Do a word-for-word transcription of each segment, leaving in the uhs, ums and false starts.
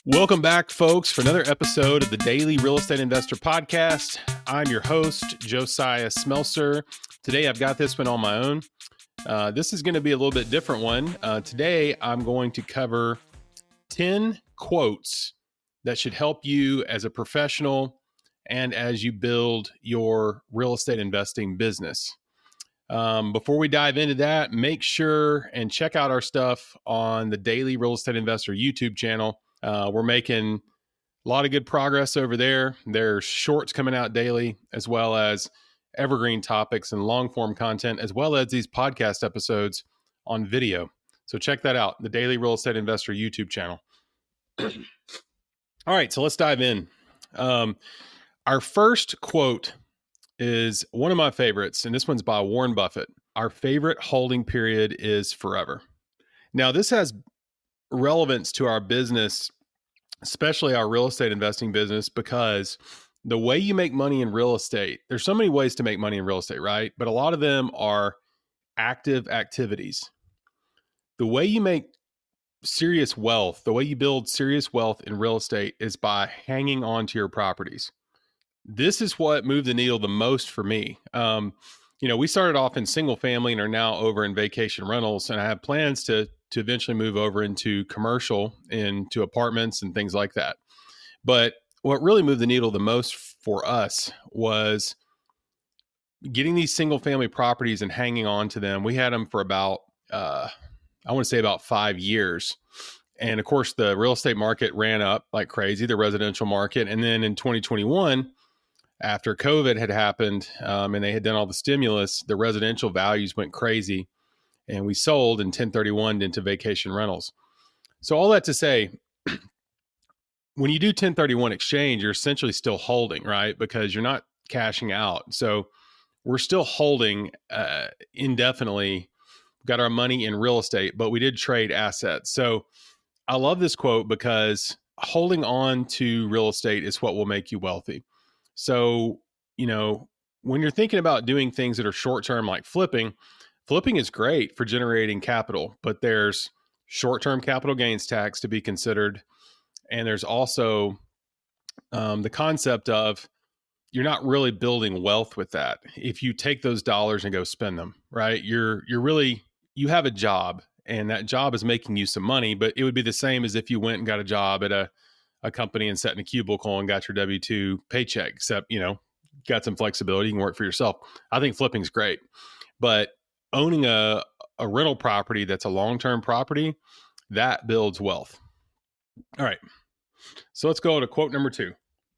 Welcome back, folks, for another episode of the Daily Real Estate Investor Podcast. I'm your host, Josiah Smelser. Today, I've got this one on my own. Uh, this is going to be a little bit different one. Uh, today, I'm going to cover ten quotes that should help you as a professional and as you build your real estate investing business. Um, before we dive into that, make sure and check out our stuff on the Daily Real Estate Investor YouTube channel. Uh, we're making a lot of good progress over there. There's shorts coming out daily, as well as evergreen topics and long form content, as well as these podcast episodes on video. So check that out, the Daily Real Estate Investor YouTube channel. All right, so let's dive in. Um, our first quote is one of my favorites, and this one's by Warren Buffett. Our favorite holding period is forever. Now, this has relevance to our business, especially our real estate investing business, because the way you make money in real estate, there's so many ways to make money in real estate, right? But a lot of them are active activities. The way you make serious wealth, the way you build serious wealth in real estate is by hanging on to your properties. This is what moved the needle the most for me. Um, you know, we started off in single family and are now over in vacation rentals, and I have plans to to eventually move over into commercial, into apartments and things like that. But what really moved the needle the most for us was getting these single family properties and hanging on to them. We had them for about, uh, I want to say about five years. And of course, the real estate market ran up like crazy, the residential market. And then in twenty twenty-one, after COVID had happened um, and they had done all the stimulus, the residential values went crazy. And we sold and ten thirty-one into vacation rentals. So all that to say, when you do ten thirty-one exchange, you're essentially still holding, right? Because you're not cashing out. So we're still holding uh, indefinitely. We've got our money in real estate, but we did trade assets. So I love this quote because holding on to real estate is what will make you wealthy. So, you know, when you're thinking about doing things that are short-term like flipping, Flipping is great for generating capital, but there's short-term capital gains tax to be considered. And there's also um, the concept of you're not really building wealth with that. If you take those dollars and go spend them, right? You're, you're really, you have a job and that job is making you some money, but it would be the same as if you went and got a job at a, a company and sat in a cubicle and got your W two paycheck, except, you know, got some flexibility. You can work for yourself. I think flipping is great, but owning a, a rental property that's a long-term property, that builds wealth. All right. So let's go to quote number two.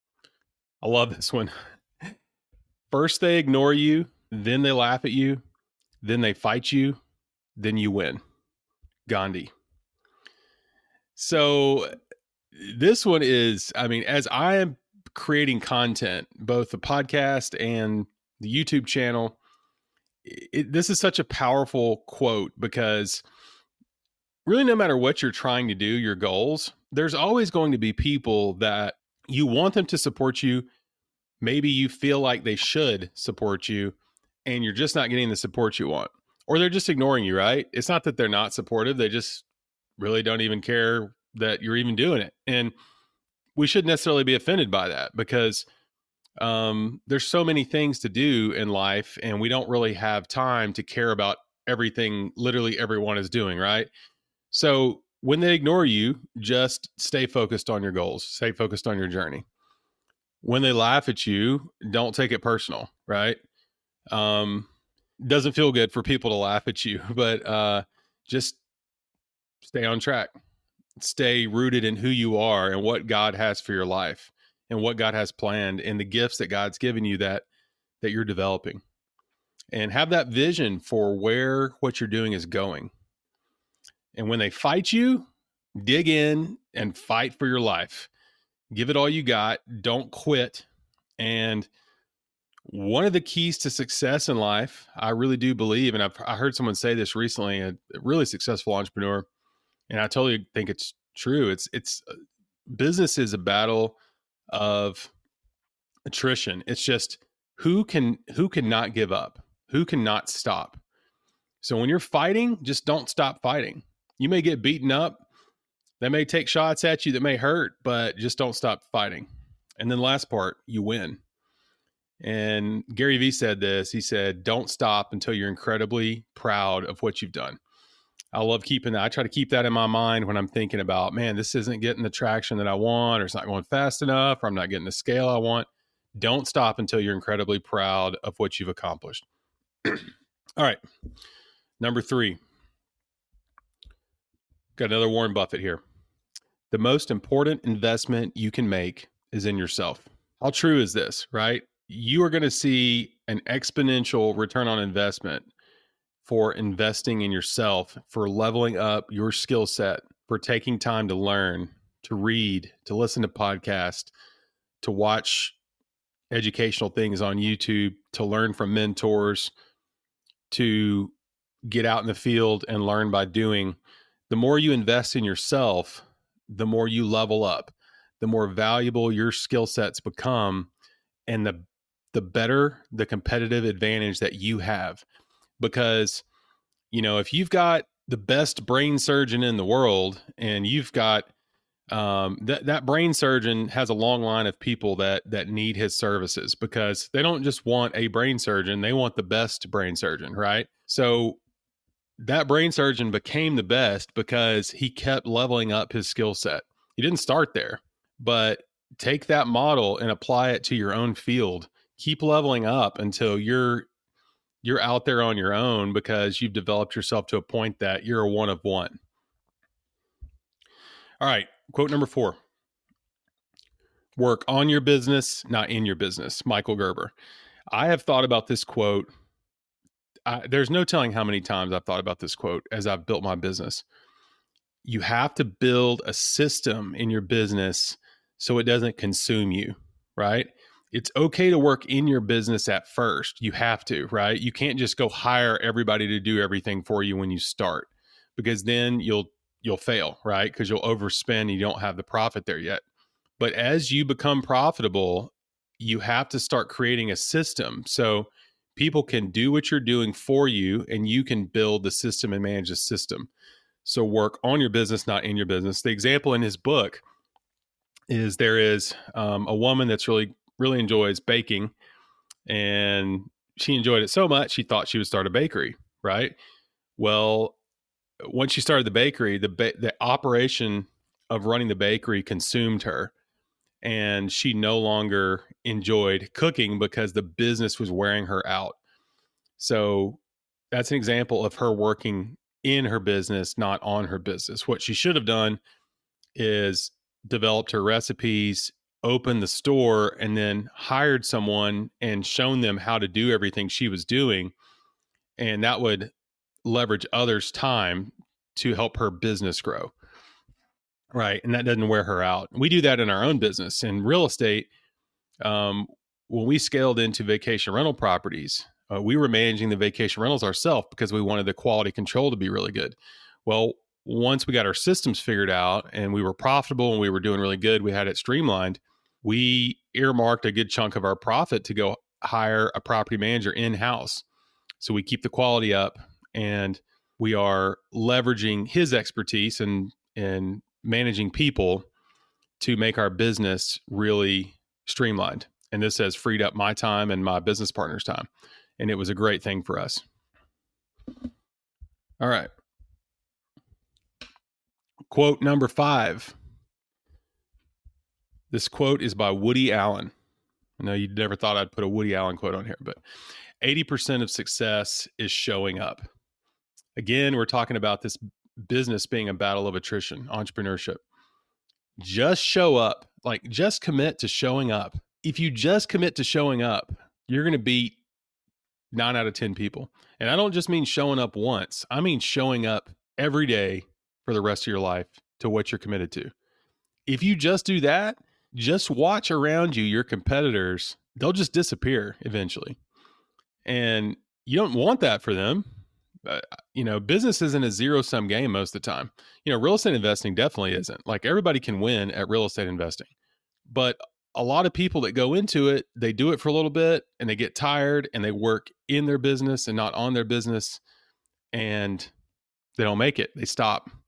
I love this one. First they ignore you, then they laugh at you, then they fight you, then you win. Gandhi. So this one is, I mean, as I am creating content, both the podcast and the YouTube channel, It, this is such a powerful quote because really no matter what you're trying to do, your goals, there's always going to be people that you want them to support you. Maybe you feel like they should support you and you're just not getting the support you want, or they're just ignoring you, right? It's not that they're not supportive. They just really don't even care that you're even doing it. And we shouldn't necessarily be offended by that because Um, there's so many things to do in life and we don't really have time to care about everything literally everyone is doing, right? So when they ignore you, just stay focused on your goals, stay focused on your journey. When they laugh at you, don't take it personal, right? Um, doesn't feel good for people to laugh at you, but uh, just stay on track. Stay rooted in who you are and what God has for your life and what God has planned and the gifts that God's given you that that you're developing. And have that vision for where what you're doing is going. And when they fight you, dig in and fight for your life. Give it all you got. Don't quit. And one of the keys to success in life, I really do believe, and I've I heard someone say this recently, a really successful entrepreneur, and I totally think it's true. It's it's business is a battle of attrition. It's just who can who can not give up, who can not stop. So when you're fighting, just don't stop fighting. You may get beaten up, They may take shots at you that may hurt, but just don't stop fighting. And then last part, you win. And Gary Vee said this. He said, don't stop until you're incredibly proud of what you've done. I love keeping that. I try to keep that in my mind when I'm thinking about, man, this isn't getting the traction that I want, or it's not going fast enough, or I'm not getting the scale I want. Don't stop until you're incredibly proud of what you've accomplished. All right. Number three. Got another Warren Buffett here. The most important investment you can make is in yourself. How true is this, right? You are going to see an exponential return on investment for investing in yourself, for leveling up your skill set, for taking time to learn, to read, to listen to podcasts, to watch educational things on YouTube, to learn from mentors, to get out in the field and learn by doing. The more you invest in yourself, the more you level up, the more valuable your skill sets become, and the the better the competitive advantage that you have. Because, you know, if you've got the best brain surgeon in the world and you've got um, that, that brain surgeon has a long line of people that, that need his services, because they don't just want a brain surgeon. They want the best brain surgeon, right? So that brain surgeon became the best because he kept leveling up his skill set. He didn't start there, but take that model and apply it to your own field. Keep leveling up until you're you're out there on your own, because you've developed yourself to a point that you're a one of one. All right, quote number four. Work on your business, not in your business. Michael Gerber. I have thought about this quote. I, there's no telling how many times I've thought about this quote as I've built my business. You have to build a system in your business so it doesn't consume you, right? It's okay to work in your business at first. You have to, right? You can't just go hire everybody to do everything for you when you start, because then you'll you'll fail, right? Because you'll overspend and you don't have the profit there yet. But as you become profitable, you have to start creating a system so people can do what you're doing for you, and you can build the system and manage the system. So work on your business, not in your business. The example in his book is there is um, a woman that's really really enjoys baking, and she enjoyed it so much she thought she would start a bakery, right? Well, once she started the bakery, the ba- the operation of running the bakery consumed her, and she no longer enjoyed cooking because the business was wearing her out. So that's an example of her working in her business, not on her business. What she should have done is developed her recipes, opened the store, and then hired someone and shown them how to do everything she was doing. And that would leverage others' time to help her business grow. Right. And that doesn't wear her out. We do that in our own business. In real estate, um, when we scaled into vacation rental properties, uh, we were managing the vacation rentals ourselves because we wanted the quality control to be really good. Well, once we got our systems figured out and we were profitable and we were doing really good, we had it streamlined, we earmarked a good chunk of our profit to go hire a property manager in-house. So we keep the quality up, and we are leveraging his expertise and, and managing people to make our business really streamlined. And this has freed up my time and my business partner's time. And it was a great thing for us. All right. Quote number five. This quote is by Woody Allen. I know you never thought I'd put a Woody Allen quote on here, but eighty percent of success is showing up. Again, we're talking about this business being a battle of attrition, entrepreneurship. Just show up, like just commit to showing up. If you just commit to showing up, you're going to beat nine out of ten people. And I don't just mean showing up once. I mean showing up every day for the rest of your life to what you're committed to. If you just do that, just watch around you, your competitors, they'll just disappear eventually. And you don't want that for them. Uh, you know, business isn't a zero-sum game most of the time. You know, real estate investing definitely isn't. Like, everybody can win at real estate investing. But a lot of people that go into it, they do it for a little bit and they get tired and they work in their business and not on their business, and they don't make it. They stop.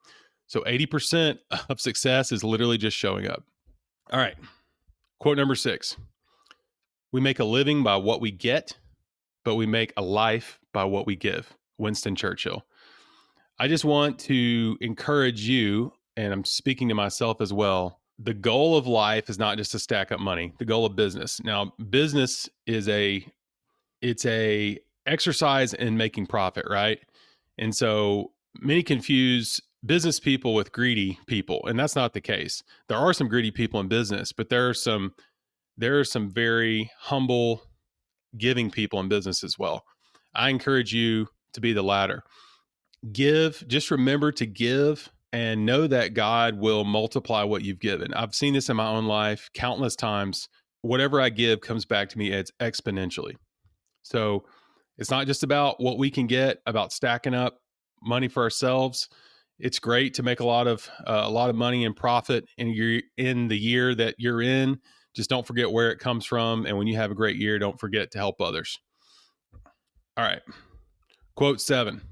So eighty percent of success is literally just showing up. All right. Quote number six. We make a living by what we get, but we make a life by what we give. Winston Churchill. I just want to encourage you, and I'm speaking to myself as well. The goal of life is not just to stack up money. The goal of business. Now, business is a, it's a exercise in making profit, right? And so many confuse business people with greedy people, and that's not the case. There are some greedy people in business, but there are some, there are some very humble, giving people in business as well. I encourage you to be the latter. Give, just remember to give and know that God will multiply what you've given. I've seen this in my own life countless times. Whatever I give comes back to me it's exponentially. So it's not just about what we can get, about stacking up money for ourselves. It's great to make a lot of uh, a lot of money and profit in your in the year that you're in. Just don't forget where it comes from. And when you have a great year, don't forget to help others. All right. Quote seven.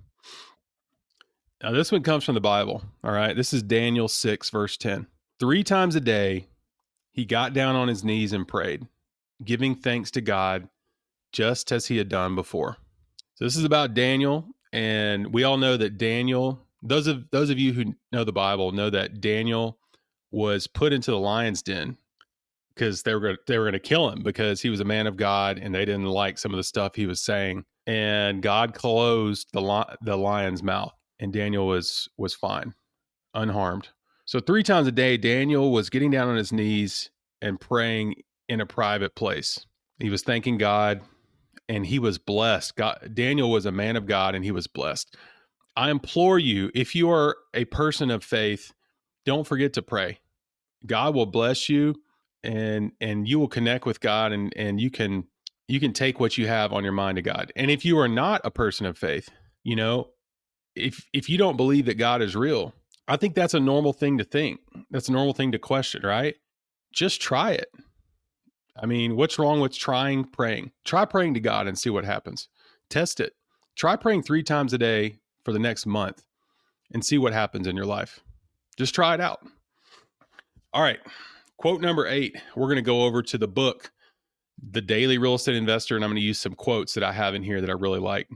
Now, this one comes from the Bible. All right. This is Daniel six, verse ten. Three times a day, he got down on his knees and prayed, giving thanks to God, just as he had done before. So this is about Daniel. And we all know that Daniel, those of those of you who know the Bible know that Daniel was put into the lion's den because they were gonna, they were going to kill him because he was a man of God and they didn't like some of the stuff he was saying. And God closed the li- the lion's mouth, and Daniel was was fine, unharmed. So three times a day, Daniel was getting down on his knees and praying in a private place. He was thanking God, and he was blessed. God, Daniel was a man of God, and he was blessed. I implore you, if you are a person of faith, don't forget to pray. God will bless you, and and you will connect with God, and and you can you can take what you have on your mind to God. And if you are not a person of faith, you know, if if you don't believe that God is real, I think that's a normal thing to think. That's a normal thing to question, right? Just try it. I mean, what's wrong with trying praying? Try praying to God and see what happens. Test it. Try praying three times a day for the next month and see what happens in your life. Just try it out. All right. Quote number eight. We're going to go over to the book, The Daily Real Estate Investor, and I'm going to use some quotes that I have in here that I really like.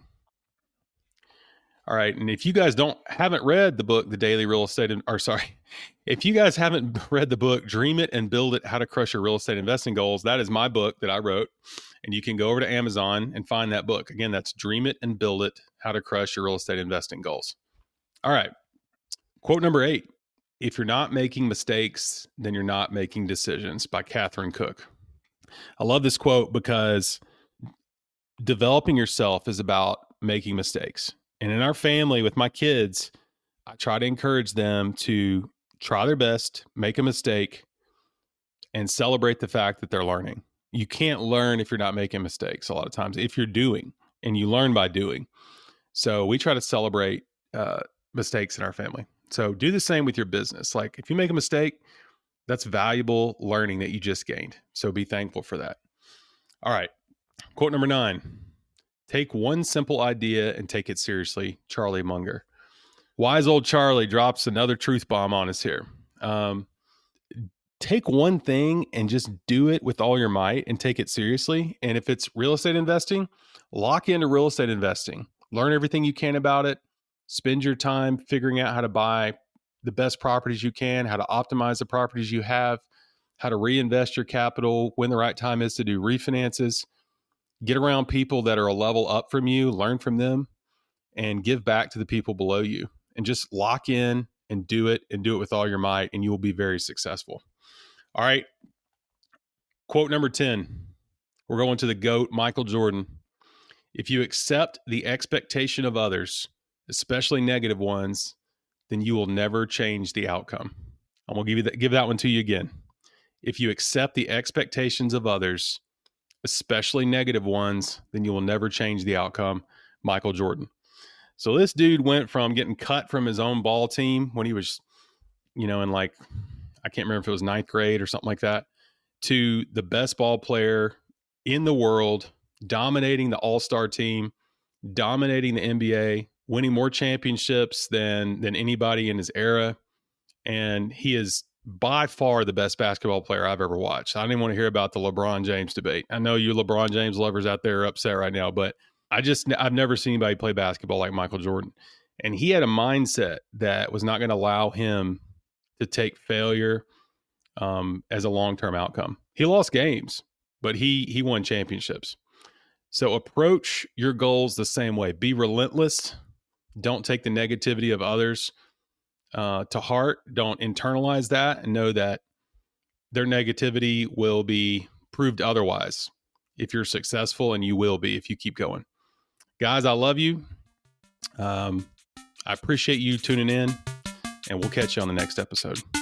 All right. And if you guys don't haven't read the book, The Daily Real Estate, or sorry, if you guys haven't read the book, Dream It and Build It, How to Crush Your Real Estate Investing Goals, that is my book that I wrote. And you can go over to Amazon and find that book. Again, that's Dream It and Build It, How to Crush Your Real Estate Investing Goals. All right. Quote number eight. If you're not making mistakes, then you're not making decisions, by Catherine Cook. I love this quote because developing yourself is about making mistakes. And in our family with my kids, I try to encourage them to try their best, make a mistake, and celebrate the fact that they're learning. You can't learn if you're not making mistakes a lot of times, if you're doing, and you learn by doing. So we try to celebrate uh, mistakes in our family. So do the same with your business. Like if you make a mistake, that's valuable learning that you just gained. So be thankful for that. All right. Quote number nine. Take one simple idea and take it seriously. Charlie Munger. Wise old Charlie drops another truth bomb on us here. Um, take one thing and just do it with all your might and take it seriously. And if it's real estate investing, lock into real estate investing. Learn everything you can about it. Spend your time figuring out how to buy the best properties you can, how to optimize the properties you have, how to reinvest your capital, when the right time is to do refinances. Get around people that are a level up from you, learn from them, and give back to the people below you. And just lock in and do it and do it with all your might, and you will be very successful. All right. Quote number ten. We're going to the GOAT, Michael Jordan. If you accept the expectation of others, especially negative ones, then you will never change the outcome. I'm going to give you that, give that one to you again. If you accept the expectations of others, especially negative ones, then you will never change the outcome. Michael Jordan. So this dude went from getting cut from his own ball team when he was, you know, in like, I can't remember if it was ninth grade or something like that, to the best ball player in the world, dominating the all-star team, dominating the N B A, winning more championships than, than anybody in his era. and he is by far the best basketball player I've ever watched. I didn't want to hear about the LeBron James debate. I know you LeBron James lovers out there are upset right now, but I just, I've never seen anybody play basketball like Michael Jordan. And he had a mindset that was not going to allow him to take failure um, as a long-term outcome. He lost games, but he he won championships. So approach your goals the same way. Be relentless. Don't take the negativity of others uh, to heart. Don't internalize that, and know that their negativity will be proved otherwise if you're successful, and you will be if you keep going. Guys, I love you. Um, I appreciate you tuning in, and we'll catch you on the next episode.